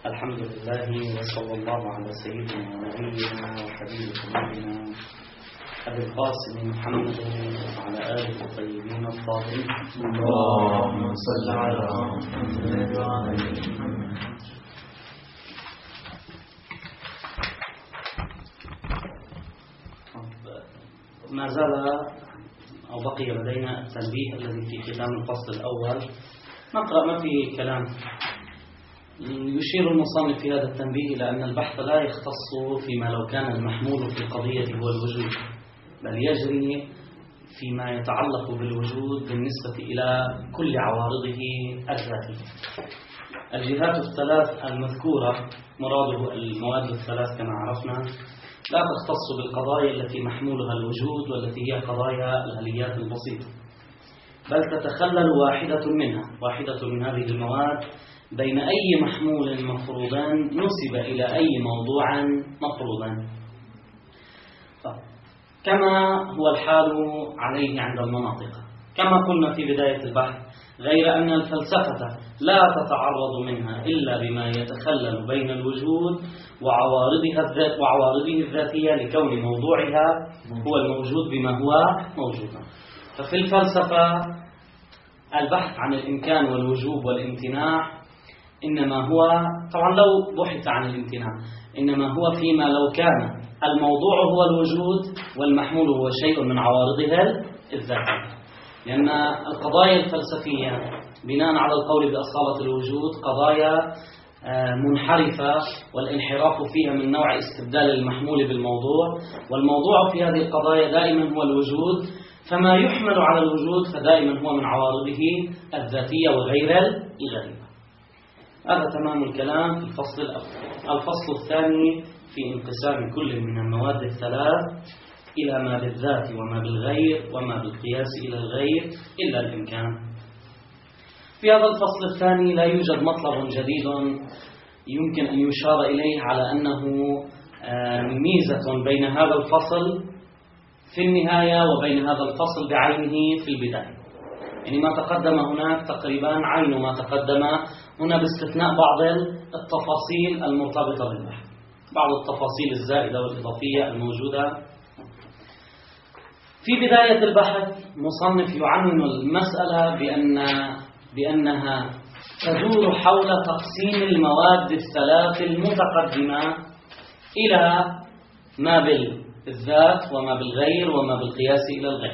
الحمد لله وصلى الله على سيدنا ونبينا وحبيب قلوبنا أبي القاسم محمد وعلى آله الطيبين الطاهرين. اللهم صل على محمد وعلى آله محمد. ما زال أو بقي لدينا التنبيه الذي في ختام الفصل الأول. نقرأ ما فيه كلام. يشير المصنف في هذا التنبيه إلى أن البحث لا يختص فيما لو كان المحمول في القضية هو الوجود، بل يجري فيما يتعلق بالوجود بالنسبة إلى كل عوارضه الذاتية. الجهات الثلاث المذكورة مراده المواد الثلاث كما عرفنا لا تختص بالقضايا التي محمولها الوجود والتي هي قضايا الآليات البسيطة، بل تتخلل واحدة من هذه المواد بين أي محمول مفروضان نسب إلى أي موضوع مفروضان، كما هو الحال عليه عند المناطق. كما قلنا في بداية البحث، غير أن الفلسفة لا تتعرض منها إلا بما يتخلل بين الوجود وعوارضه الذاتية لكون موضوعها هو الموجود بما هو موجود. ففي الفلسفة البحث عن الإمكان والوجوب والامتناع إنما هو، طبعا لو بحث عن الامتناع إنما هو فيما لو كان الموضوع هو الوجود والمحمول هو شيء من عوارضها الذاتية، لأن القضايا الفلسفية بناء على القول بأصالة الوجود قضايا منحرفة، والانحراف فيها من نوع استبدال المحمول بالموضوع، والموضوع في هذه القضايا دائما هو الوجود، فما يحمل على الوجود فدائما هو من عوارضه الذاتية وغير الغريبة. هذا تمام الكلام في الفصل الأول. الفصل الثاني في انقسام كل من المواد الثلاث إلى ما بالذات وما بالغير وما بالقياس إلى الغير إلا الإمكان. في هذا الفصل الثاني لا يوجد مطلب جديد يمكن أن يشار إليه على أنه ميزة بين هذا الفصل في النهاية وبين هذا الفصل بعينه في البداية. يعني ما تقدم هناك تقريبا عين ما تقدم هنا باستثناء بعض التفاصيل المرتبطة بالبحث، بعض التفاصيل الزائدة والإضافية الموجودة. في بداية البحث مصنف يعنون المسألة بأنها تدور حول تقسيم المواد الثلاث المتقدمة إلى ما بالذات وما بالغير وما بالقياس إلى الغير.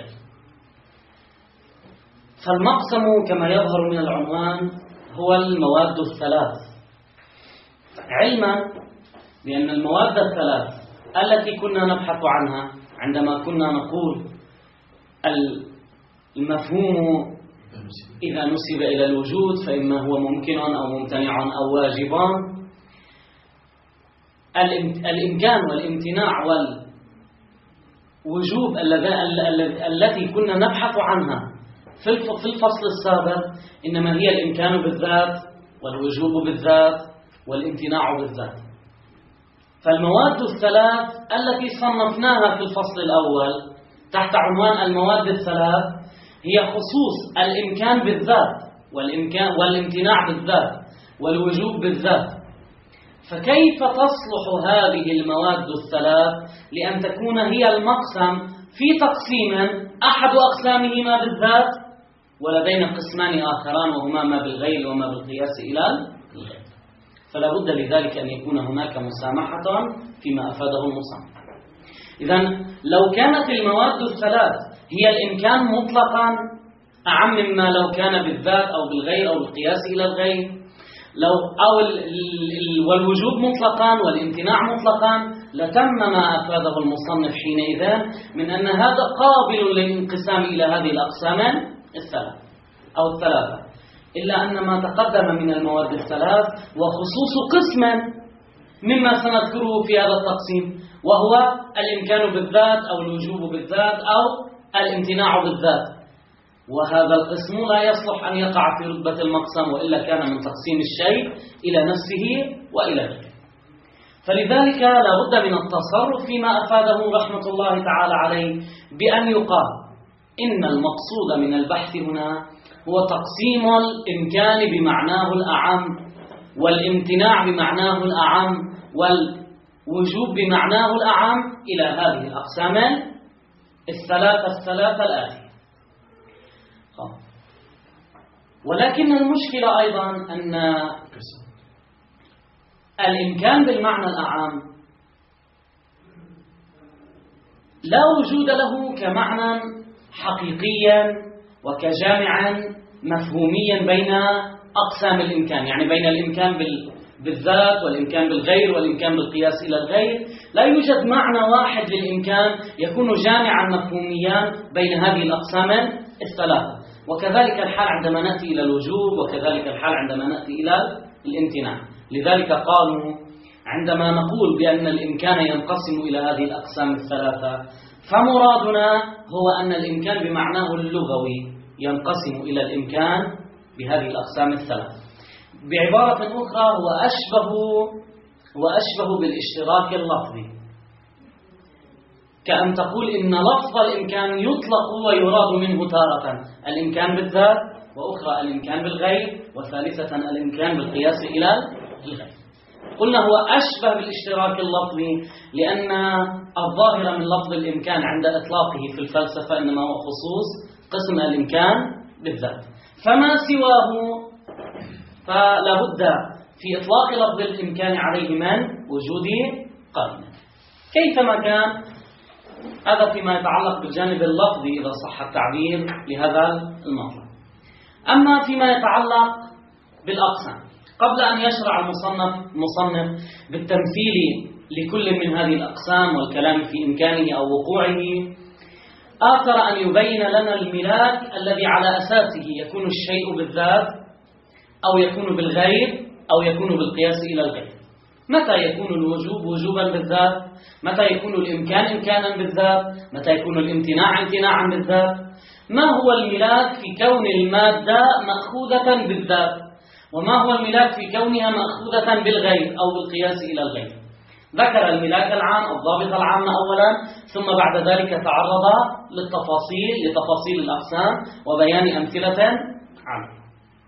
فالمقسم كما يظهر من العنوان هو المواد الثلاث، علما بأن المواد الثلاث التي كنا نبحث عنها عندما كنا نقول المفهوم إذا نسب إلى الوجود فإما هو ممكن أو ممتنع أو واجب، الإمكان والامتناع والوجوب التي كنا نبحث عنها في الفصل السابق إنما هي الإمكان بالذات والوجوب بالذات والامتناع بالذات. فالمواد الثلاث التي صنفناها في الفصل الأول تحت عنوان المواد الثلاث هي خصوص الإمكان بالذات والامتناع بالذات والوجوب بالذات. فكيف تصلح هذه المواد الثلاث لأن تكون هي المقسم في تقسيم أحد أقسامه ما بالذات، ولدينا قسمان آخران وهما ما بالغير وما بالقياس إلى الغير؟ فلا بد لذلك أن يكون هناك مسامحة فيما أفاده المصنف. إذن لو كانت المواد الثلاث هي الإمكان مطلقا أعم مما لو كان بالذات أو بالغير أو بالقياس إلى الغير، والوجوب مطلقا والامتناع مطلقا، لتم ما أفاده المصنف حينئذ من أن هذا قابل للانقسام إلى هذه الأقسام الثلاثة، إلا أن ما تقدم من المواد الثلاث وخصوص قسما مما سنذكره في هذا التقسيم، وهو الإمكان بالذات أو الوجوب بالذات أو الامتناع بالذات، وهذا القسم لا يصلح أن يقع في رتبة المقسم وإلا كان من تقسيم الشيء إلى نفسه وإلى غيره. فلذلك لا بد من التصرف فيما أفاده رحمة الله تعالى عليه بأن يقال إن المقصود من البحث هنا هو تقسيم الإمكان بمعناه الأعم والامتناع بمعناه الأعم والوجوب بمعناه الأعم إلى هذه الأقسام الثلاثة الآتية. ولكن المشكلة أيضا أن الإمكان بالمعنى الأعم لا وجود له كمعنى حقيقيا وكجامعا مفهوميا بين أقسام الإمكان، يعني بين الإمكان بالذات والإمكان بالغير والإمكان بالقياس إلى الغير. لا يوجد معنى واحد للإمكان يكون جامعا مفهوميا بين هذه الأقسام الثلاثة. وكذلك الحال عندما نأتي إلى الوجوب، وكذلك الحال عندما نأتي إلى الامتناع. لذلك قالوا عندما نقول بأن الإمكان ينقسم إلى هذه الأقسام الثلاثة فمرادنا هو أن الإمكان بمعناه اللغوي ينقسم إلى الإمكان بهذه الأقسام الثلاثة. بعبارة أخرى هو أشبه بالاشتراك اللفظي، كأن تقول إن لفظ الإمكان يطلق ويراد منه تارة الإمكان بالذات، وأخرى الإمكان بالغير، وثالثة الإمكان بالقياس إلى الغير. قلنا هو أشبه بالاشتراك اللفظي لأن الظاهر من لفظ الإمكان عند إطلاقه في الفلسفة إنما هو خصوص قسم الإمكان بالذات، فما سواه فلا بد في إطلاق لفظ الإمكان عليه من وجود قرينة. كيفما كان هذا فيما يتعلق بالجانب اللفظي إذا صح التعبير لهذا الموضوع. أما فيما يتعلق بالأقسام، قبل أن يشرع المصنف بالتمثيل لكل من هذه الأقسام والكلام في إمكانه أو وقوعه، آثر أن يبين لنا الملاك الذي على أساسه يكون الشيء بالذات أو يكون بالغير أو يكون بالقياس إلى الغير. متى يكون الوجوب وجوبا بالذات؟ متى يكون الإمكان إمكانا بالذات؟ متى يكون الامتناع امتناعا بالذات؟ ما هو الملاك في كون المادة مأخوذة بالذات؟ وما هو الملاك في كونها مأخوذة بالغير أو بالقياس إلى الغير؟ ذكر الملاك العام الضابط العام أولا، ثم بعد ذلك تعرض لتفاصيل الأقسام وبيان أمثلة عنه.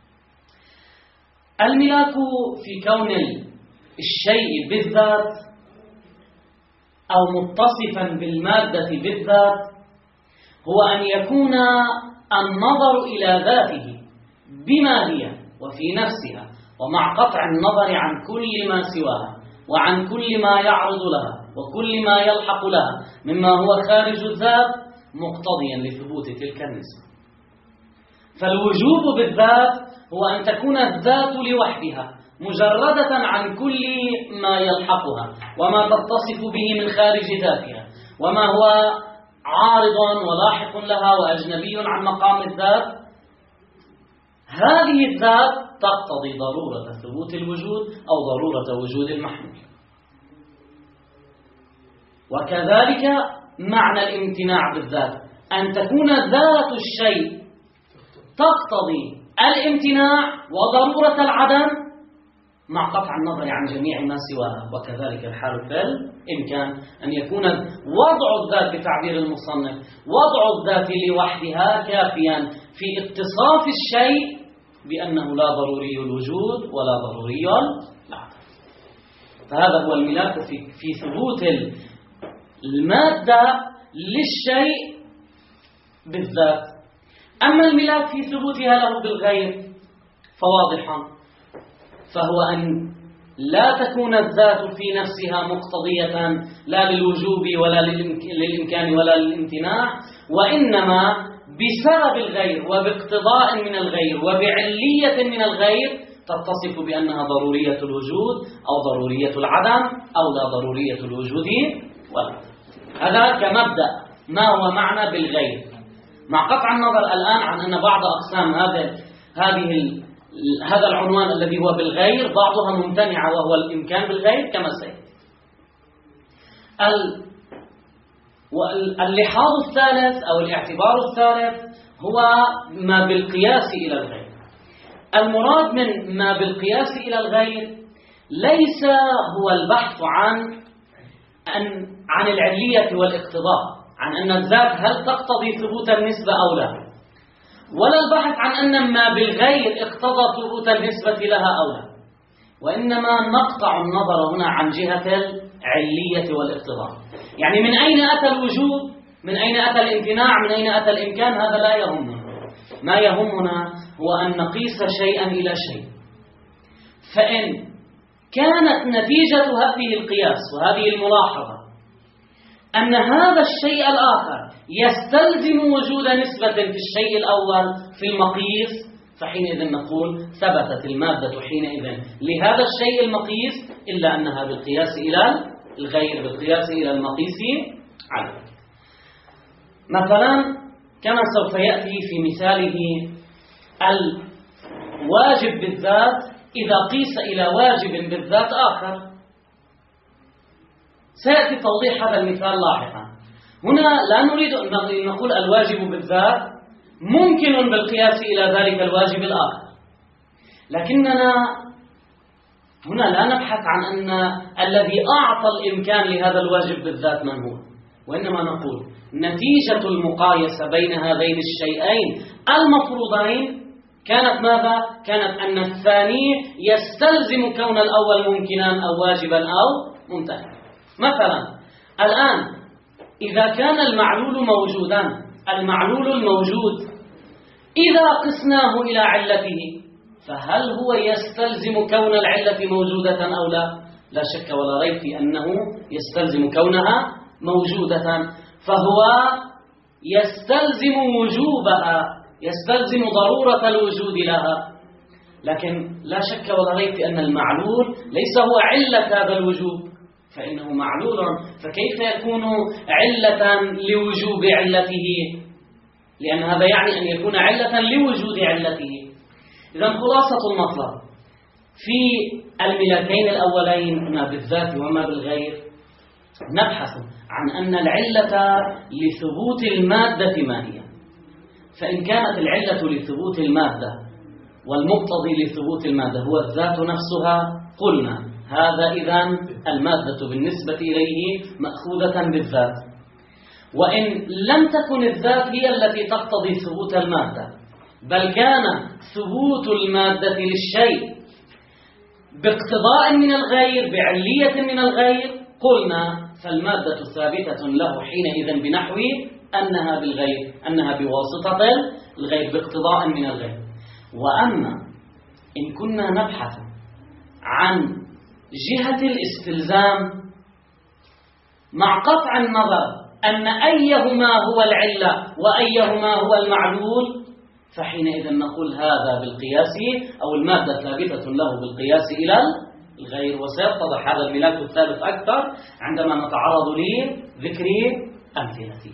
الملاك في كون الشيء بالذات أو متصفا بالمادة بالذات هو أن يكون النظر إلى ذاته بما هي وفي نفسها، ومع قطع النظر عن كل ما سواها وعن كل ما يعرض لها وكل ما يلحق لها مما هو خارج الذات، مقتضيا لثبوت تلك النسبة. فالوجوب بالذات هو أن تكون الذات لوحدها مجردة عن كل ما يلحقها وما تتصف به من خارج ذاتها وما هو عارض ولاحق لها وأجنبي عن مقام الذات. هذه الذات تقتضي ضرورة ثبوت الوجود أو ضرورة وجود المحمول. وكذلك معنى الامتناع بالذات أن تكون ذات الشيء تقتضي الامتناع وضرورة العدم مع قطع النظر عن جميع ما سواها. وكذلك الحال في الإمكان أن يكون وضع الذات بتعبير المصنف وضع الذات لوحدها كافيا في اتصاف الشيء بأنه لا ضروري الوجود ولا ضروري العدم. فهذا هو الملاك في ثبوت المادة للشيء بالذات. أما الملاك في ثبوتها له بالغير فواضح، فهو أن لا تكون الذات في نفسها مقتضية لا للوجوب ولا للإمكان ولا للامتناع، وإنما بسبب الغير وباقتضاء من الغير وبعلية من الغير تتصف بأنها ضرورية الوجود أو ضرورية العدم أو لا ضرورية الوجود والعدم. هذا كمبدأ ما هو معنى بالغير، مع قطع النظر الآن عن أن بعض أقسام هذا العنوان الذي هو بالغير بعضها ممتنعة وهو الإمكان بالغير كما سيأتي. اللحاظ الثالث أو الاعتبار الثالث هو ما بالقياس إلى الغير. المراد من ما بالقياس إلى الغير ليس هو البحث عن العلية والاقتضاء، عن أن الذات هل تقتضي ثبوت النسبة أو لا، ولا البحث عن أن ما بالغير اقتضى ثبوت النسبة لها أو لا. وإنما نقطع النظر هنا عن جهة العلية والاقتضاء. يعني من أين أتى الوجود، من أين أتى الامتناع، من أين أتى الإمكان، هذا لا يهمنا. ما يهمنا هو أن نقيس شيئا إلى شيء. فإن كانت نتيجة هذه القياس وهذه الملاحظة أن هذا الشيء الآخر يستلزم وجود نسبة في الشيء الأول في المقيس، فحينئذ نقول ثبتت المادة حينئذ لهذا الشيء المقيس، إلا أنها بالقياس إلى الغير، بالقياس إلى المقيس عليه. مثلا كما سوف يأتي في مثاله الواجب بالذات إذا قيس إلى واجب بالذات آخر، سيأتي توضيح هذا المثال لاحقا. هنا لا نريد أن نقول الواجب بالذات ممكن بالقياس إلى ذلك الواجب الآخر، لكننا هنا لا نبحث عن أن الذي أعطى الإمكان لهذا الواجب بالذات من هو، وإنما نقول نتيجة المقايسة بين هذين الشيئين المفروضين كانت ماذا؟ كانت أن الثاني يستلزم كون الأول ممكنا أو واجبا أو ممتنعا. مثلا الآن إذا كان المعلول موجودا، المعلول الموجود إذا قسناه إلى علته فهل هو يستلزم كون العلة موجودة أو لا؟ لا شك ولا ريب في أنه يستلزم كونها موجودة، فهو يستلزم وجوبها، يستلزم ضرورة الوجود لها. لكن لا شك ولا ريب في أن المعلول ليس هو علة هذا الوجوب، فإنه معلول، فكيف يكون علة لوجوب علته؟ لأن هذا يعني أن يكون علة لوجود علته. إذن خلاصة المطلب في الملكين الأولين ما بالذات وما بالغير نبحث عن أن العلة لثبوت المادة ما هي، فإن كانت العلة لثبوت المادة والمقتضي لثبوت المادة هو الذات نفسها قلنا هذا إذن المادة بالنسبة إليه مأخوذة بالذات. وإن لم تكن الذات هي التي تقتضي ثبوت المادة، بل كان ثبوت المادة للشيء باقتضاء من الغير، بعلية من الغير، قلنا فالمادة ثابتة له حينئذ بنحو أنها بالغير، أنها بواسطة الغير، باقتضاء من الغير. وأما إن كنا نبحث عن جهة الاستلزام مع قطع النظر أن أيهما هو العلة وأيهما هو المعلول، فحينئذ نقول هذا بالقياس أو المادة ثابتة له بالقياس إلى الغير. وسيتضح هذا الملاك الثالث أكثر عندما نتعرض لذكر أمثلته.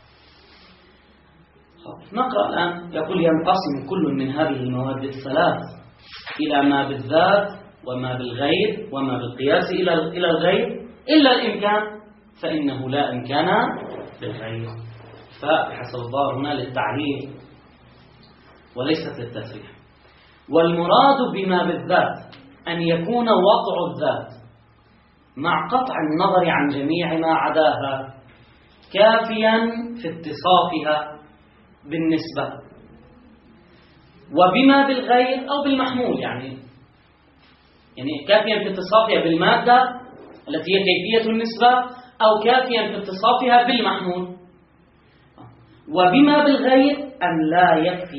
نقرأ الآن. يقول ينقسم كل من هذه المواد الثلاث إلى ما بالذات وما بالغير وما بالقياس إلى الغير إلا الإمكان، فإنه لا إمكان بالغير. فحسب الظاهر هنا للتعليل وليست للتسريح. والمراد بما بالذات أن يكون وضع الذات مع قطع النظر عن جميع ما عداها كافيا في اتصافها بالنسبة، وبما بالغير أو بالمحمول، يعني كافيا في اتصافها بالمادة التي هي كيفية النسبة، أو كافيا في اتصافها بالمحمول. وبما بالغير أن لا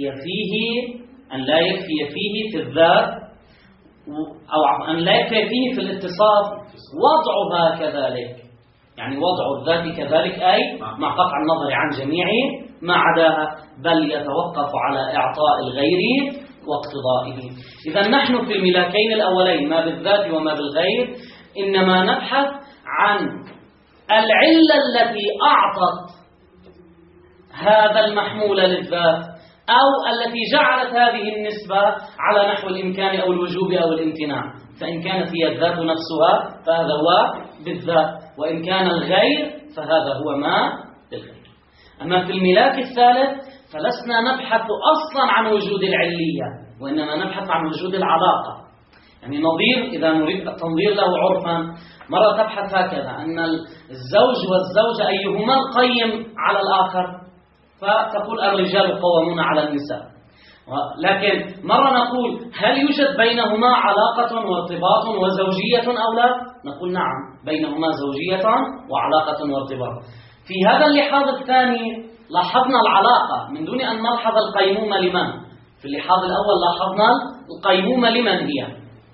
يكفي فيه في الذات، أو أن لا يكفي فيه في الاتصاف وضعها كذلك، يعني وضع الذات كذلك، أي مع قطع النظر عن جميع ما عداها، بل يتوقف على إعطاء الغير واقتضائه. إذا نحن في الملاكين الأولين ما بالذات وما بالغير إنما نبحث عن العلة التي أعطت هذا المحمول للذات، أو التي جعلت هذه النسبة على نحو الإمكان أو الوجوب أو الامتناع. فإن كانت هي الذات نفسها فهذا هو بالذات، وإن كان الغير فهذا هو ما بالغير. أما في الملاك الثالث فلسنا نبحث أصلا عن وجود العلية، وإنما نبحث عن وجود العلاقة. يعني نظير إذا نريد التنظير له عرفا، مرة تبحث هكذا أن الزوج والزوجة أيهما القيم على الآخر، فتقول الرجال قوامون على النساء. لكن مرة نقول هل يوجد بينهما علاقة وارتباط وزوجية أو لا؟ نقول نعم، بينهما زوجية وعلاقة وارتباط. في هذا اللحاظ الثاني لاحظنا العلاقة من دون أن نلحظ القيمومة لمن. في اللحاظ الأول لاحظنا القيمومة لمن هي.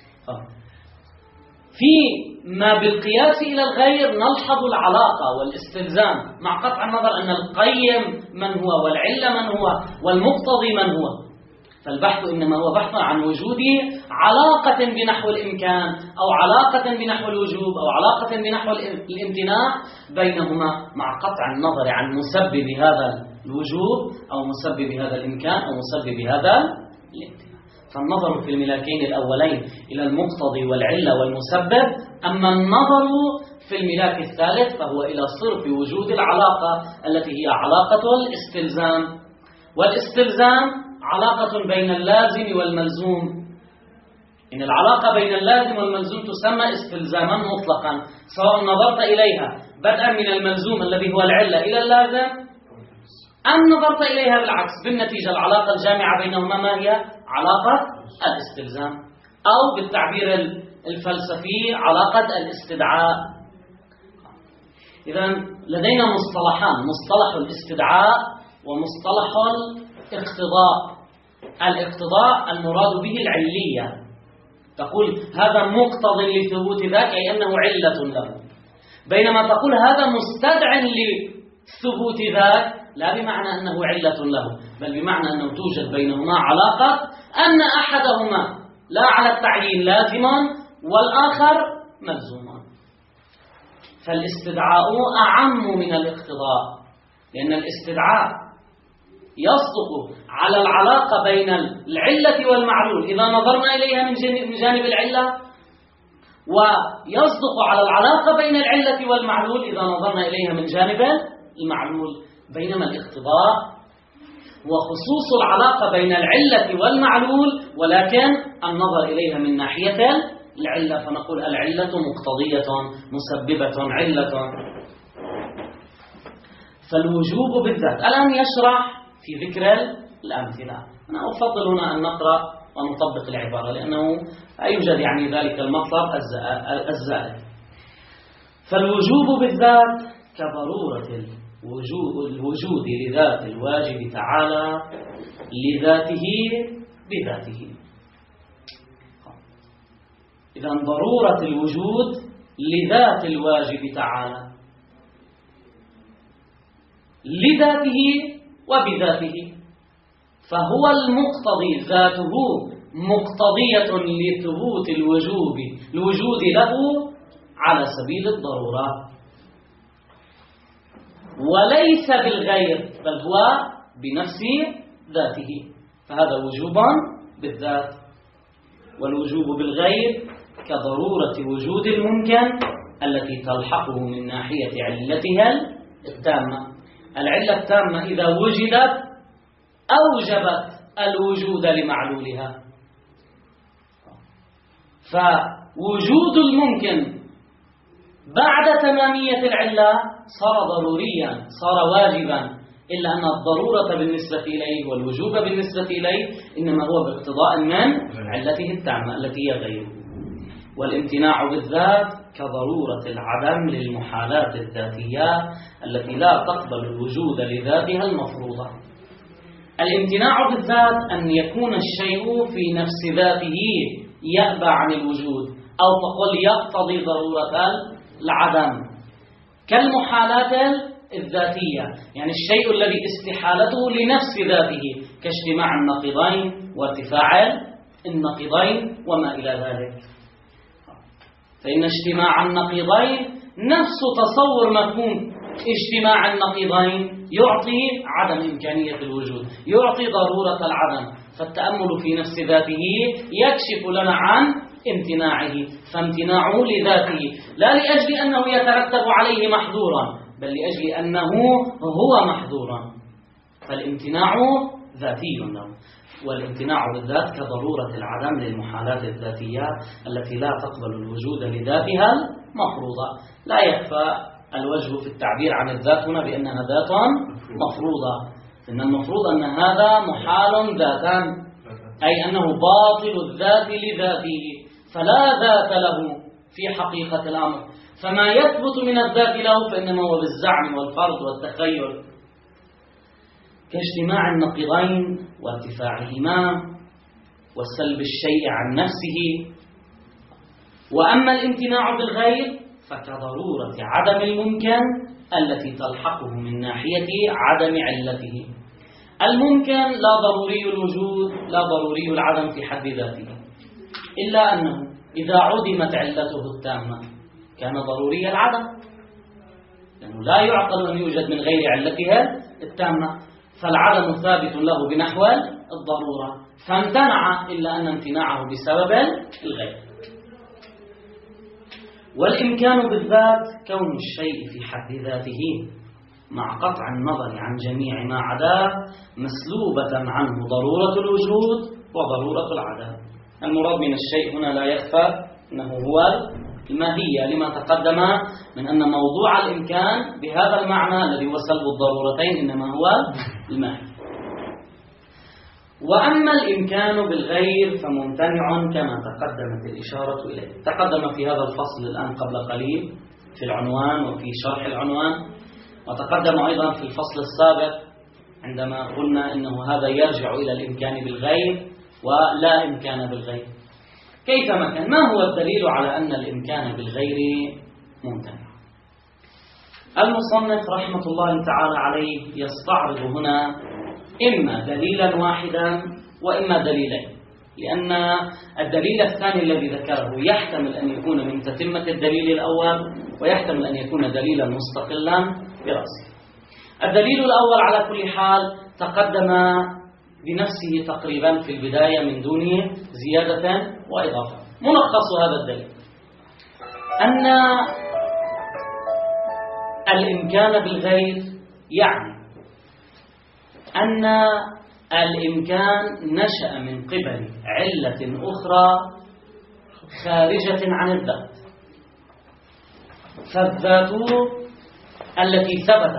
في ما بالقياس إلى الغير نلحظ العلاقة والاستلزام، مع قطع النظر أن القيم من هو والعلة من هو والمقتضي من هو. فالبحث إنما هو بحث عن وجود علاقة بنحو الإمكان أو علاقة بنحو الوجوب أو علاقة بنحو الامتناع بينهما، مع قطع النظر عن مسبب هذا الوجوب أو مسبب هذا الإمكان أو مسبب هذا الامتناع. فالنظر في الملاكين الأولين إلى المقتضي والعلة والمسبب، أما النظر في الملاك الثالث فهو إلى صرف وجود العلاقة التي هي علاقة الاستلزام. والاستلزام علاقة بين اللازم والملزوم. إن العلاقة بين اللازم والملزوم تسمى استلزاما مطلقا، سواء نظرت إليها بدءا من الملزوم الذي هو العلة إلى اللازم، أم نظرت إليها بالعكس. بالنتيجة العلاقة الجامعة بينهما ما هي؟ علاقة الاستلزام، أو بالتعبير الفلسفي علاقة الاستدعاء. إذن لدينا مصطلحان، مصطلح الاستدعاء ومصطلح الاقتضاء. الاقتضاء المراد به العلية، تقول هذا مقتضي لثبوت ذاك أي أنه علة له، بينما تقول هذا مستدع لثبوت ذاك لا بمعنى أنه علة له، بل بمعنى أنه توجد بينهما علاقة أن أحدهما لا على التعيين لازم والآخر ملزوم. فالاستدعاء أعم من الاقتضاء، لأن الاستدعاء يصدق على العلاقة بين العلة والمعلول إذا نظرنا إليها من جانب العلة، ويصدق على العلاقة بين العلة والمعلول إذا نظرنا إليها من جانب المعلول. بينما الاقتضاء هو خصوص العلاقة بين العلة والمعلول، ولكن النظر إليها من ناحية العلة، فنقول العلة مقتضية مسببة علة. فالوجوب بالذات. الآن يشرح في ذكر الأمثلة. أنا أفضل هنا أن نقرأ ونطبق العبارة، لأنه لا يوجد يعني ذلك المطلب الزائد. فالوجوب بالذات كضرورة الوجود لذات الواجب تعالى لذاته بذاته. إذن ضرورة الوجود لذات الواجب تعالى لذاته وبذاته، فهو المقتضي ذاته مقتضية لثبوت الوجود له على سبيل الضرورة، وليس بالغير بل هو بنفس ذاته، فهذا وجوب بالذات. والوجوب بالغير كضرورة وجود الممكن التي تلحقه من ناحية علتها التامة. العلة التامة إذا وجدت أوجبت الوجود لمعلولها، فوجود الممكن بعد تمامية العلة صار ضروريا، صار واجبا، إلا أن الضرورة بالنسبة إليه والوجوب بالنسبة إليه إنما هو باقتضاء من علته التامة التي هي غيره. والامتناع بالذات كضرورة العدم للمحالات الذاتية التي لا تقبل الوجود لذاتها المفروضة. الامتناع بالذات أن يكون الشيء في نفس ذاته يأبى عن الوجود، أو تقول يقتضي ضرورة العدم، كالمحالات الذاتية، يعني الشيء الذي استحالته لنفس ذاته كاجتماع النقيضين وارتفاع النقيضين وما إلى ذلك. فإن اجتماع النقيضين نفس تصور مفهوم اجتماع النقيضين يعطي عدم إمكانية الوجود، يعطي ضرورة العدم، فالتأمل في نفس ذاته يكشف لنا عن امتناعه، فامتناعه لذاته لا لأجل أنه يترتب عليه محظورا، بل لأجل أنه هو محظورا، فالامتناع ذاتي له. والامتناع بالذات كضرورة العدم للمحالات الذاتية التي لا تقبل الوجود لذاتها المفروضة. لا يخفى الوجه في التعبير عن الذات هنا بأنها ذات مفروضة، إن المفروض أن هذا محال ذاتا، أي أنه باطل الذات لذاته، فلا ذات له في حقيقة الأمر، فما يثبت من الذات له فإنما هو بالزعم والفرض والتخيل، كاجتماع النقيضين وارتفاعهما وسلب الشيء عن نفسه. وأما الامتناع بالغير فكضرورة عدم الممكن التي تلحقه من ناحية عدم علته. الممكن لا ضروري الوجود لا ضروري العدم في حد ذاته، إلا أنه إذا عدمت علته التامة كان ضروري العدم، لأنه لا يعقل أن يوجد من غير علتها التامة، فالعدم ثابت له بنحو الضرورة، فامتنع إلا أن امتناعه بسبب الغير. والإمكان بالذات كون الشيء في حد ذاته مع قطع النظر عن جميع ما عداه مسلوبة عنه ضرورة الوجود وضرورة العدم. المراد من الشيء هنا لا يخفى أنه هو الماهية، لما تقدم من أن موضوع الإمكان بهذا المعنى الذي هو سلب الضرورتين إنما هو الماهية. وأما الإمكان بالغير فممتنع كما تقدمت الإشارة إليه. تقدم في هذا الفصل الآن قبل قليل في العنوان وفي شرح العنوان، وتقدم أيضا في الفصل السابق عندما قلنا إنه هذا يرجع إلى الإمكان بالغير ولا إمكان بالغير. كيفما كان، ما هو الدليل على أن الإمكان بالغير ممتنع؟ المصنف رحمة الله تعالى عليه يستعرض هنا إما دليلا واحدا وإما دليلين، لأن الدليل الثاني الذي ذكره يحتمل أن يكون من تتمة الدليل الأول ويحتمل أن يكون دليلا مستقلا برأسه. الدليل الأول على كل حال تقدم بنفسه تقريبا في البداية من دون زيادة وإضافة. ملخص هذا الدليل أن الإمكان بالغير يعني أن الإمكان نشأ من قبل علة أخرى خارجة عن الذات، فالذات التي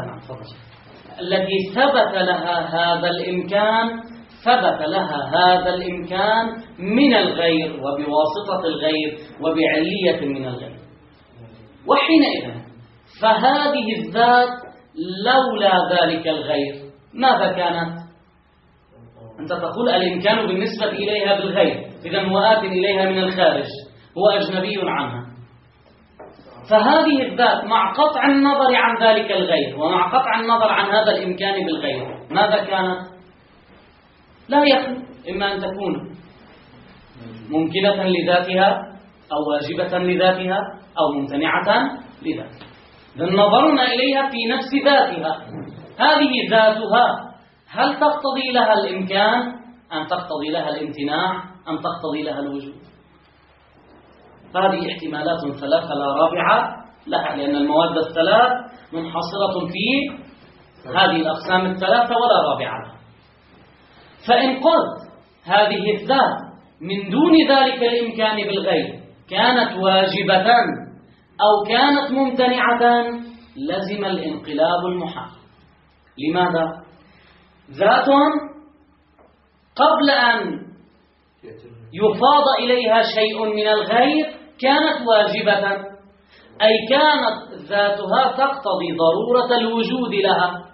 ثبت لها هذا الإمكان ثبت لها هذا الإمكان من الغير وبواسطة الغير وبعلية من الغير. وحينئذ فهذه الذات لولا ذلك الغير ماذا كانت؟ أنت تقول الإمكان بالنسبة إليها بالغير، إذن هو آت إليها من الخارج، هو أجنبي عنها. فهذه الذات مع قطع النظر عن ذلك الغير ومع قطع النظر عن هذا الإمكان بالغير ماذا كانت؟ لا يخلو إما أن تكون ممكنة لذاتها أو واجبة لذاتها أو ممتنعة لذاتها. إذن نظرنا إليها في نفس ذاتها، هذه ذاتها هل تقتضي لها الإمكان أم تقتضي لها الامتناع أم تقتضي لها الوجود؟ هذه احتمالات ثلاثة لا رابعة لها، لأن المواد الثلاث منحصرة في هذه الأقسام الثلاثة ولا رابعة لها. فإن قلت هذه الذات من دون ذلك الإمكان بالغير كانت واجبة أو كانت ممتنعة لزم الانقلاب المحال. لماذا؟ ذات قبل أن يفاض إليها شيء من الغير كانت واجبة، أي كانت ذاتها تقتضي ضرورة الوجود لها.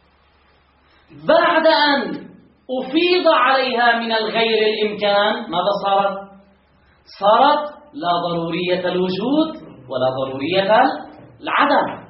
بعد أن أفيض عليها من الغير الإمكان ماذا صارت؟ صارت لا ضرورية الوجود ولا ضرورية العدم.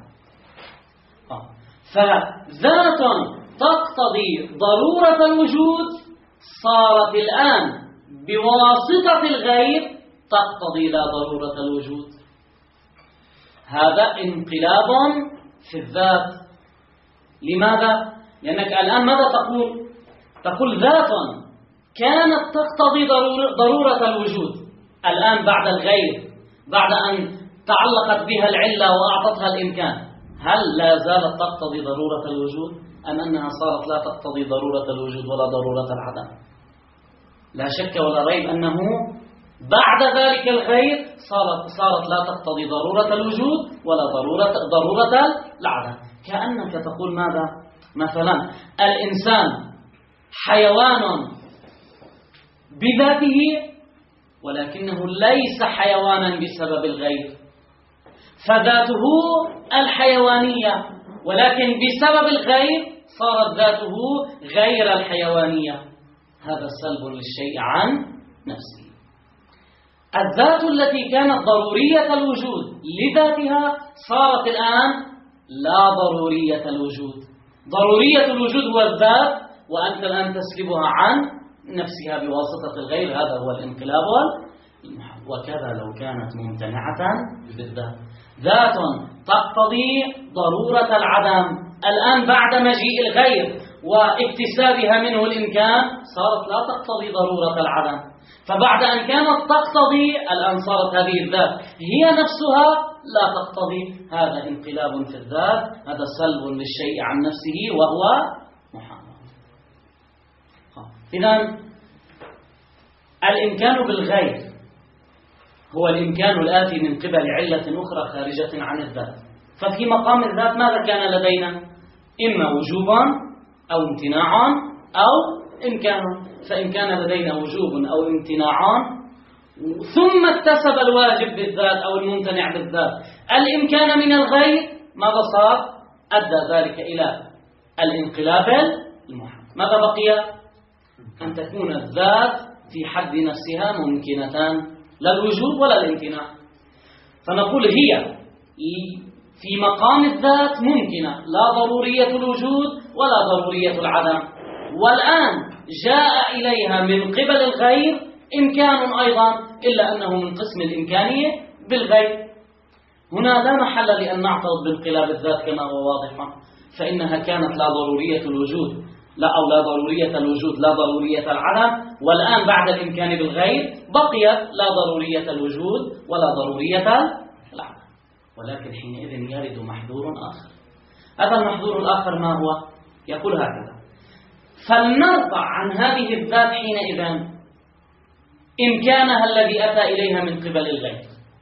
فذات تقتضي ضرورة الوجود صارت الآن بواسطة الغير تقتضي لا ضرورة الوجود. هذا انقلاب في الذات. لماذا؟ لأنك الآن ماذا تقول؟ تقول ذات كانت تقتضي ضرورة الوجود، الآن بعد الغير، بعد أن تعلقت بها العلة وأعطتها الإمكان، هل لا زالت تقتضي ضرورة الوجود أم أنها صارت لا تقتضي ضرورة الوجود ولا ضرورة العدم؟ لا شك ولا ريب أنه بعد ذلك الغير صارت لا تقتضي ضرورة الوجود ولا ضرورة العدم. كأنك تقول ماذا؟ مثلا الإنسان حيوان بذاته، ولكنه ليس حيوانا بسبب الغير، فذاته الحيوانية، ولكن بسبب الغير صارت ذاته غير الحيوانية. هذا سلب للشيء عن نفسه. الذات التي كانت ضرورية الوجود لذاتها صارت الآن لا ضرورية الوجود. ضرورية الوجود هو الذات، وأنت الآن تسلبها عن نفسها بواسطة الغير. هذا هو الانقلاب والمحال. وكذا لو كانت ممتنعة بالذات، ذات تقتضي ضرورة العدم، الآن بعد مجيء الغير واكتسابها منه الإمكان صارت لا تقتضي ضرورة العدم. فبعد أن كانت تقتضي، الآن صارت هذه الذات هي نفسها لا تقتضي. هذا انقلاب في الذات، هذا سلب للشيء عن نفسه وهو محال. إذن الإمكان بالغير هو الإمكان الآتي من قبل علة أخرى خارجة عن الذات. ففي مقام الذات ماذا كان لدينا؟ إما وجوبا أو امتناعا أو إمكان. فإن كان لدينا وجوب أو امتناعا ثم اكتسب الواجب بالذات أو الممتنع بالذات الإمكان من الغير، ماذا صار؟ أدى ذلك إلى الانقلاب المحال. ماذا بقي؟ أن تكون الذات في حد نفسها ممكنة، لا الوجوب ولا الامتناع. فنقول هي في مقام الذات ممكنة، لا ضرورية الوجود ولا ضرورية العدم. والآن جاء إليها من قبل الغير إمكان أيضا، إلا أنه من قسم الإمكانية بالغير. هنا لا محل لأن نعترض بانقلاب الذات كما هو واضح، فإنها كانت لا ضرورية الوجود لا ضرورية الوجود لا ضرورية العدم، والآن بعد الإمكان بالغير بقيت لا ضرورية الوجود ولا ضرورية العدم. ولكن حينئذ يرد محذور آخر. هذا المحذور الآخر ما هو؟ يقول هكذا: فلنرفع عن هذه الذات حينئذ إمكانها الذي أتى إليها من قبل الغير.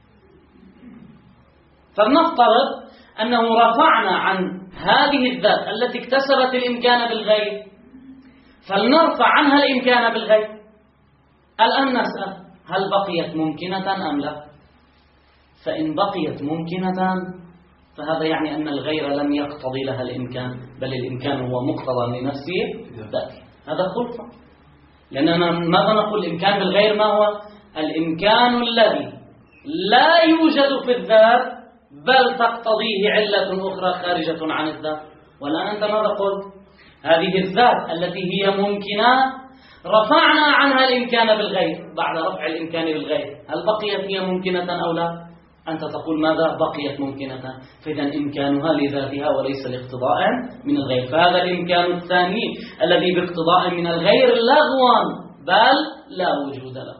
فلنفترض أنه رفعنا عن هذه الذات التي اكتسبت الإمكان بالغير، فلنرفع عنها الإمكان بالغير. الآن نسأل: هل بقيت ممكنة أم لا؟ فإن بقيت ممكنة فهذا يعني أن الغير لم يقتضي لها الإمكان، بل الإمكان هو مقتضى لنفسه ذاته. هذا خلفة. لأننا ماذا نقول؟ الإمكان بالغير ما هو؟ الإمكان الذي لا يوجد في الذات بل تقتضيه علة أخرى خارجة عن الذات. والآن أنت ماذا قلت؟ هذه الذات التي هي ممكنة رفعنا عنها الإمكان بالغير. بعد رفع الإمكان بالغير هل بقيت هي ممكنة أو لا؟ أنت تقول ماذا؟ بقيت ممكنة. فإذا إمكانها لذاتها وليس لاقتضاء من الغير. فهذا الإمكان الثاني الذي باقتضاء من الغير لغوا بل لا وجود له.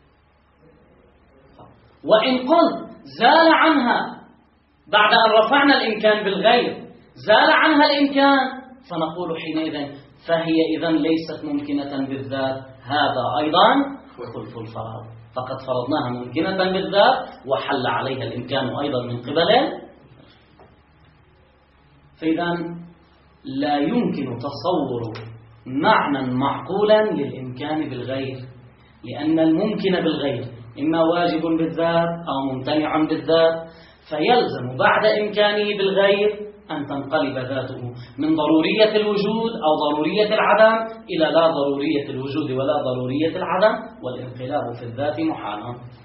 وإن قلت زال عنها بعد أن رفعنا الإمكان بالغير، زال عنها الإمكان، فنقول حينئذ فهي إذن ليست ممكنة بالذات. هذا أيضا خلف الفراغ، فقد فرضناها ممكنة بالذات وحل عليها الإمكان أيضا من قبله. فإذا لا يمكن تصور معنى معقولا للإمكان بالغير، لأن الممكن بالغير إما واجب بالذات أو ممتنع بالذات، فيلزم بعد إمكانه بالغير أن تنقلب ذاته من ضرورية الوجود أو ضرورية العدم إلى لا ضرورية الوجود ولا ضرورية العدم، والانقلاب في الذات محال.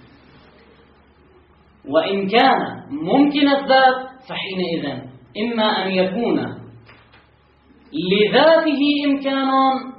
وإن كان ممكن الذات فحينئذ إما أن يكون لذاته إمكان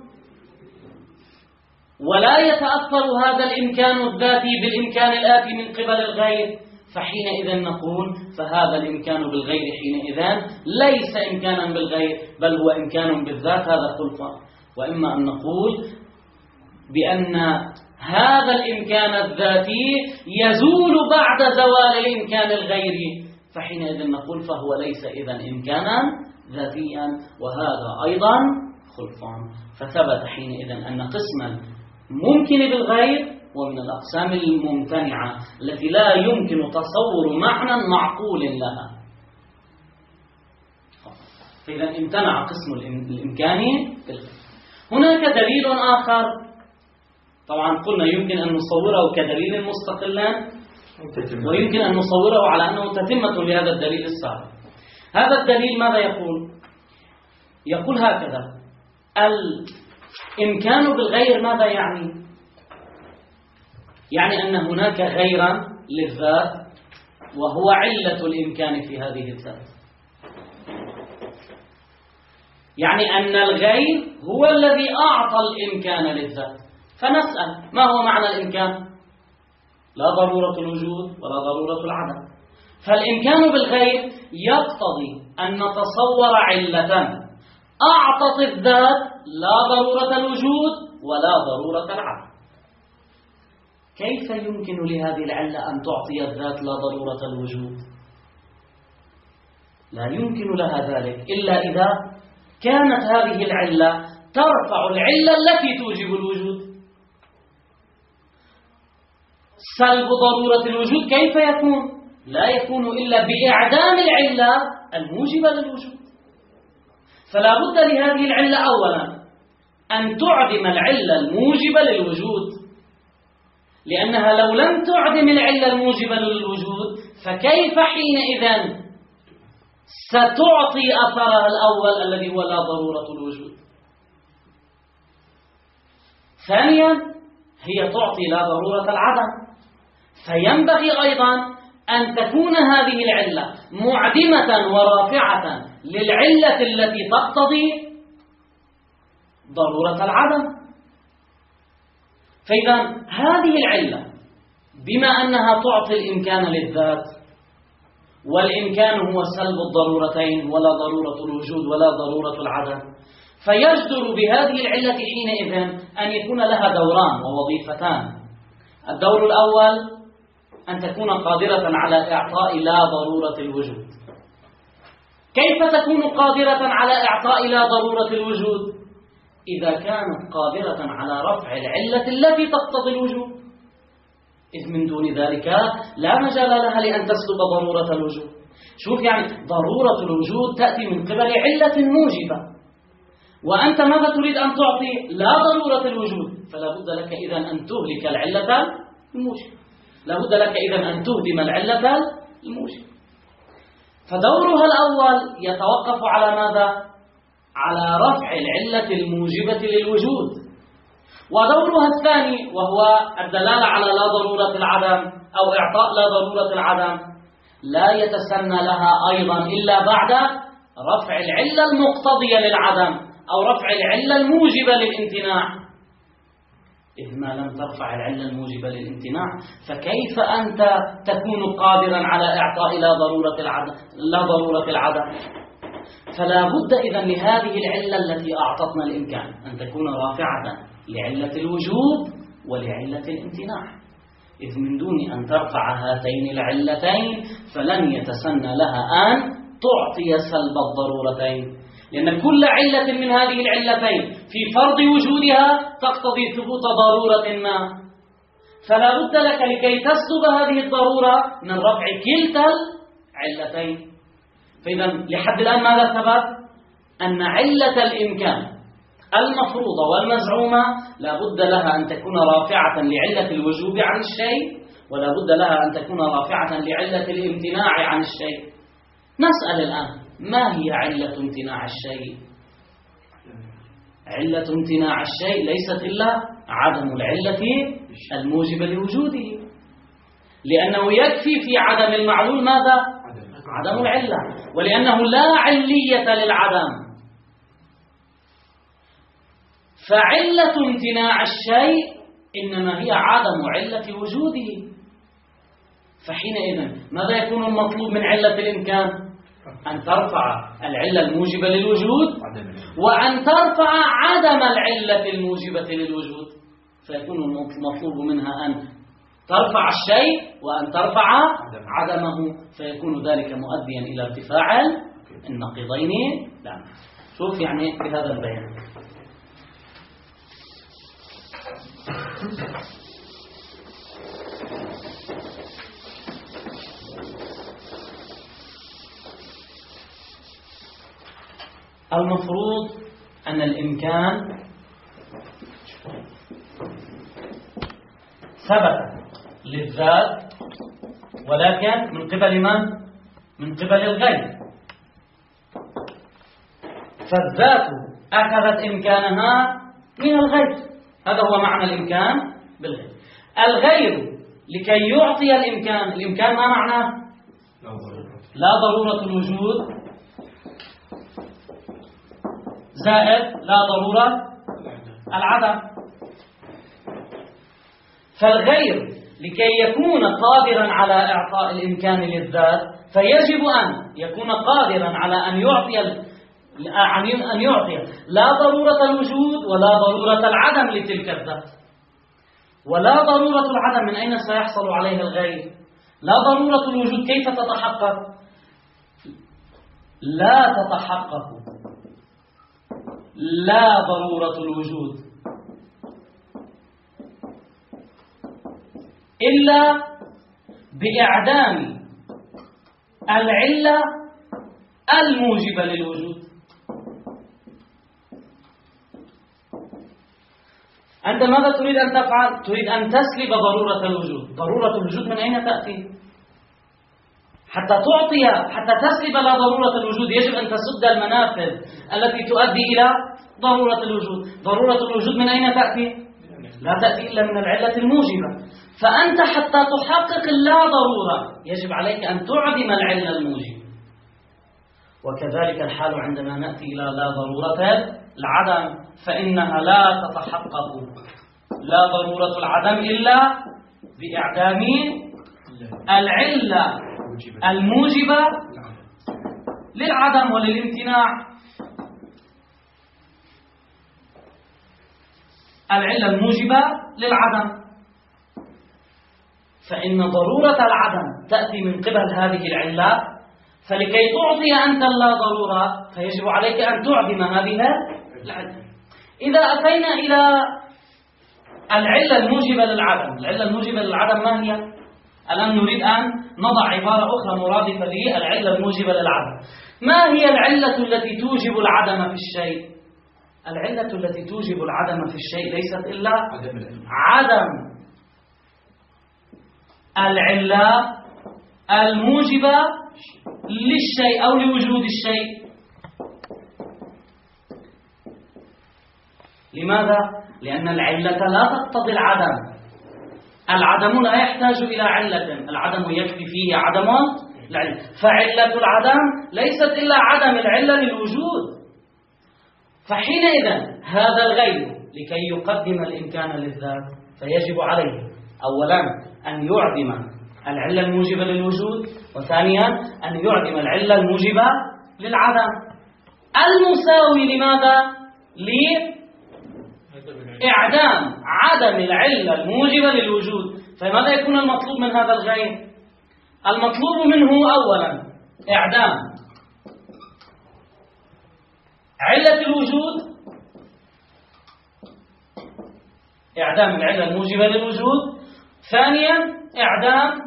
ولا يتأثر هذا الإمكان الذاتي بالإمكان الآتي من قبل الغير، فحينئذ نقول فهذا الإمكان بالغير حينئذ ليس إمكانا بالغير بل هو إمكان بالذات. هذا خلفة. وإما أن نقول بأن هذا الإمكان الذاتي يزول بعد زوال الإمكان الغيري، فحينئذ نقول فهو ليس إذن إمكانا ذاتيا، وهذا أيضا خلفان. فثبت حينئذ أن قسما ممكن بالغير ومن الأقسام الممتنعة التي لا يمكن تصور معنى معقول لها. فإذا امتنع قسم الإمكاني بالغير. هناك دليل آخر طبعا قلنا يمكن أن نصوره كدليل مستقلا، ويمكن أن نصوره على أنه تتمة لهذا الدليل السابق. هذا الدليل ماذا يقول؟ يقول هكذا: الإمكان بالغير ماذا يعني؟ يعني أن هناك غيرا للذات وهو علة الإمكان في هذه الذات. يعني أن الغير هو الذي أعطى الإمكان للذات. فنسأل: ما هو معنى الإمكان؟ لا ضرورة الوجود ولا ضرورة العدم. فالإمكان بالغير يقتضي أن نتصور علة أعطت الذات لا ضرورة الوجود ولا ضرورة العدم. كيف يمكن لهذه العلة أن تعطي الذات لا ضرورة الوجود؟ لا يمكن لها ذلك إلا إذا كانت هذه العلة ترفع العلة التي توجب الوجود. سلب ضرورة الوجود كيف يكون؟ لا يكون إلا بإعدام العلة الموجبة للوجود. فلا بد لهذه العلة أولا أن تعدم العلة الموجبة للوجود، لأنها لو لم تعدم العلة الموجبة للوجود فكيف حينئذ ستعطي أثرها الأول الذي هو لا ضرورة الوجود؟ ثانيا هي تعطي لا ضرورة العدم، فينبغي أيضا أن تكون هذه العلة معدمة ورافعة للعلة التي تقتضي ضرورة العدم. فإذا هذه العلة بما أنها تعطي الإمكان للذات، والإمكان هو سلب الضرورتين، ولا ضرورة الوجود ولا ضرورة العدم، فيجدر بهذه العلة حينئذ أن يكون لها دوران ووظيفتان. الدور الأول أن تكون قادرة على إعطاء لا ضرورة الوجود. كيف تكون قادرة على إعطاء لا ضرورة الوجود؟ إذا كانت قادرة على رفع العلة التي تقتضي الوجود، إذ من دون ذلك لا مجال لها لأن تسلب ضرورة الوجود. شوف، يعني ضرورة الوجود تأتي من قبل علة موجبة، وأنت ماذا تريد أن تعطي؟ لا ضرورة الوجود. فلا بد لك إذن أن تهلك العلة الموجبة، لا بد لك إذن أن تهدم العلة الموجبة. فدورها الأول يتوقف على ماذا؟ على رفع العلة الموجبة للوجود. ودورها الثاني وهو الدلالة على لا ضرورة العدم أو إعطاء لا ضرورة العدم لا يتسنى لها أيضا إلا بعد رفع العلة المقتضية للعدم أو رفع العلة الموجبة للامتناع. إذ ما لم ترفع العلة الموجبة للامتناع فكيف أنت تكون قادرا على إعطاء لا ضرورة العدم؟ فلا بد إذن لهذه العلة التي أعطتنا الإمكان أن تكون رافعة لعلة الوجود ولعلة الامتناع، إذ من دون أن ترفع هاتين العلتين فلن يتسنى لها أن تعطي سلب الضرورتين، لأن كل علة من هذه العلتين في فرض وجودها تقتضي ثبوت ضرورة ما. فلا بد لك لكي تسلب هذه الضرورة من رفع كلتا العلتين. فإذا لحد الآن ماذا ثبت؟ أن علة الإمكان المفروضة والمزعومة لا بد لها أن تكون رافعة لعلة الوجوب عن الشيء، ولا بد لها أن تكون رافعة لعلة الامتناع عن الشيء. نسأل الآن: ما هي علة امتناع الشيء؟ علة امتناع الشيء ليست إلا عدم العلة الموجبة لوجوده، لأنه يكفي في عدم المعلول ماذا؟ عدم العلة، ولأنه لا علية للعدم. فعلة امتناع الشيء إنما هي عدم علة وجوده. فحينئذ ماذا يكون المطلوب من علة الإمكان؟ أن ترفع العلة الموجبة للوجود وأن ترفع عدم العلة الموجبة للوجود. فيكون المطلوب منها أن ترفع الشيء وأن ترفع عدمه، فيكون ذلك مؤديا إلى ارتفاع النقيضين. لا شوف يعني بهذا البيان. المفروض أن الإمكان ثبت للذات ولكن من قبل من؟ من قبل الغير. فالذات أخذت إمكانها من الغير، هذا هو معنى الإمكان بالغير. الغير لكي يعطي الإمكان ما معناه؟ لا ضرورة الوجود زائد لا ضرورة العدم. فالغير لكي يكون قادرا على إعطاء الإمكان للذات فيجب أن يكون قادرا على أن يعطي لا ضرورة الوجود ولا ضرورة العدم لتلك الذات. ولا ضرورة العدم من أين سيحصل عليه الغير؟ لا ضرورة الوجود كيف تتحقق؟ لا تتحقق لا ضرورة الوجود إلا بإعدام العلة الموجبة للوجود. أنت ماذا تريد أن تفعل؟ تريد أن تسلب ضرورة الوجود. ضرورة الوجود من أين تأتي؟ حتى تسلب لا ضرورة الوجود يجب أن تسد المنافذ التي تؤدي إلى ضرورة الوجود. ضرورة الوجود من أين تأتي؟ لا تأتي إلا من العلة الموجبة. فأنت حتى تحقق اللا ضرورة يجب عليك أن تعدم العلة الموجبة. وكذلك الحال عندما نأتي إلى لا ضرورة العدم فإنها لا تتحقق لا ضرورة العدم إلا بإعدام العلة الموجبة للعدم وللامتناع. العلة الموجبة للعدم، فإن ضرورة العدم تأتي من قبل هذه العلة، فلكي تعطي أنت اللا ضرورة فيجب عليك أن تعدم هذه العلة. إذا أتينا إلى العلة الموجبة للعدم، العلة الموجبة للعدم ما هي؟ الآن نريد أن نضع عبارة أخرى مرادفة للعلة الموجبة للعدم. ما هي العلة التي توجب العدم في الشيء؟ العلة التي توجب العدم في الشيء ليست إلا عدم العلة الموجبة للشيء أو لوجود الشيء. لماذا؟ لأن العلة لا تقتضي العدم. العدم لا يحتاج إلى علة، العدم يكفي فيه عدم العلة. فعلة العدم ليست إلا عدم العلة للوجود. فحينئذ هذا الغير لكي يقدم الإمكان للذات فيجب عليه أولا أن يعدم العلة الموجبة للوجود، وثانيا أن يعدم العلة الموجبة للعدم المساوي لماذا؟ لإعدام عدم العلة الموجبة للوجود. فماذا يكون المطلوب من هذا الغير؟ المطلوب منه أولا إعدام علة الوجود، إعدام العلة الموجبة للوجود. ثانيا إعدام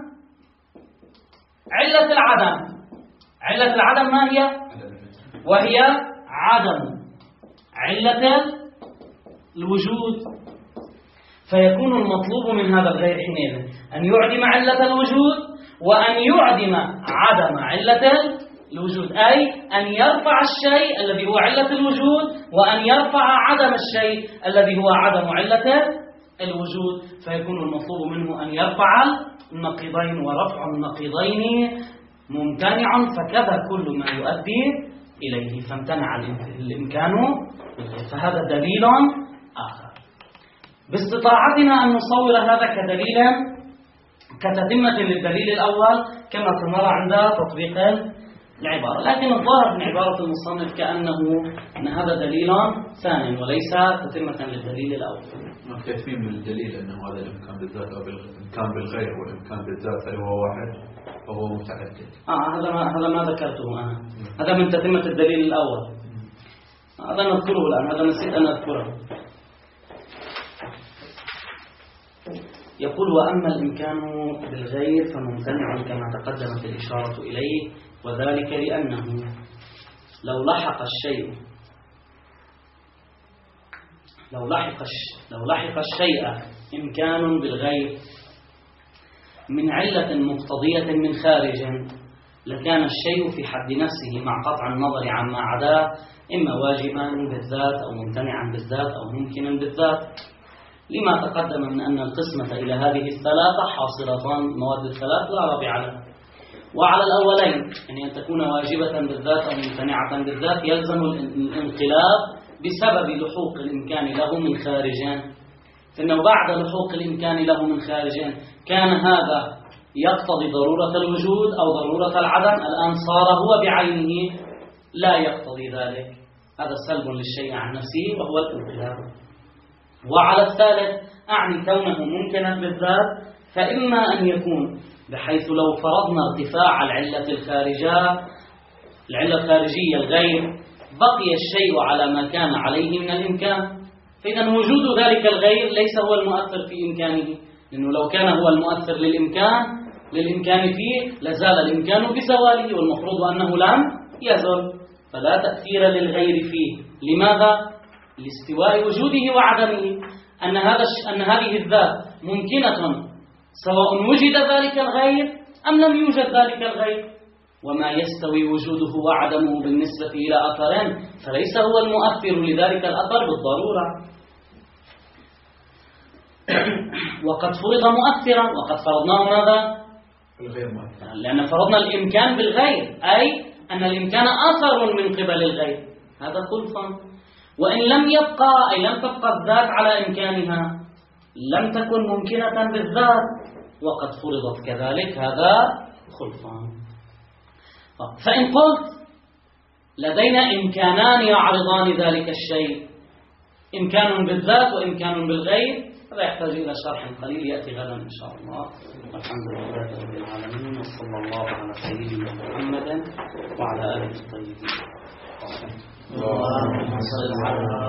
علة العدم. علة العدم ما هي؟ وهي عدم علة الوجود. فيكون المطلوب من هذا الغير حينئذ أن يعدم علة الوجود وأن يعدم عدم علة الوجود، أي أن يرفع الشيء الذي هو علة الوجود وأن يرفع عدم الشيء الذي هو عدم علة الوجود. فيكون المطلوب منه أن يرفع النقيضين، ورفع النقيضين ممتنع، فكذا كل ما يؤدي إليه فامتنع الإمكان. فهذا دليل آخر. باستطاعتنا أن نصور هذا كدليل كتتمة للدليل الأول كما سنرى عند تطبيق العبارة، لكن الظاهر من عبارة المصنف كأنه أن هذا دليل ثاني وليس تتمة للدليل الأول. كيف من الدليل أنه هذا الإمكان بالذات أو الإمكان بالغير والإمكان بالذات هل هو واحد فهو متعدد؟ هذا ما ذكرته أنا، هذا من تتمة الدليل الأول. هذا نذكره الآن، هذا نسيت أن أذكره. يقول وأما الإمكان بالغير فممتنع كما تقدمت الإشارة إليه، وذلك لأنه لو لحق الشيء إمكان بالغير من علة مقتضية من خارج لكان الشيء في حد نفسه مع قطع النظر عما عداه إما واجبا بالذات أو ممتنعا بالذات أو ممكنا بالذات، لما تقدم من أن القسمة إلى هذه الثلاثة حاصرة مواد الثلاث لا رابع لها. وعلى الأولين يعني أن تكون واجبة بالذات أو ممتنعة بالذات يلزم الانقلاب بسبب لحوق الإمكان له من خارجين، فإنه بعد لحوق الإمكان له من خارجين كان هذا يقتضي ضرورة الوجود أو ضرورة العدم، الآن صار هو بعينه لا يقتضي ذلك، هذا سلب للشيء عن نفسه وهو الانقلاب. وعلى الثالث أعني كونه ممكنا بالذات، فإما أن يكون بحيث لو فرضنا ارتفاع العلة الخارجية الغير بقي الشيء على ما كان عليه من الإمكان، فإذا وجود ذلك الغير ليس هو المؤثر في إمكانه، لأنه لو كان هو المؤثر للإمكان فيه لزال الإمكان بزواله، والمفروض أنه لم يزل، فلا تأثير للغير فيه. لماذا؟ لاستواء وجوده وعدمه، أن هذه الذات ممكنة سواء وجد ذلك الغير أم لم يوجد ذلك الغير، وما يستوي وجوده وعدمه بالنسبة إلى أثرين فليس هو المؤثر لذلك الأثر بالضرورة. وقد فرض مؤثرا، وقد فرضناه ماذا؟ الغير مؤثر، لأن فرضنا الإمكان بالغير، أي أن الإمكان أثر من قبل الغير، هذا خلفا. وإن لم يبقى أي لم تبقى الذات على إمكانها لم تكن ممكنة بالذات وقد فرضت كذلك، هذا خلفان. فإن قلت لدينا إمكانان يعرضان ذلك الشيء، إمكان بالذات وإمكان بالغير، هذا يحتاج إلى شرح قليل يأتي غدا إن شاء الله. والحمد لله رب العالمين، وصلى الله على سيدنا محمد وعلى آله الطيبين. اللهم صل على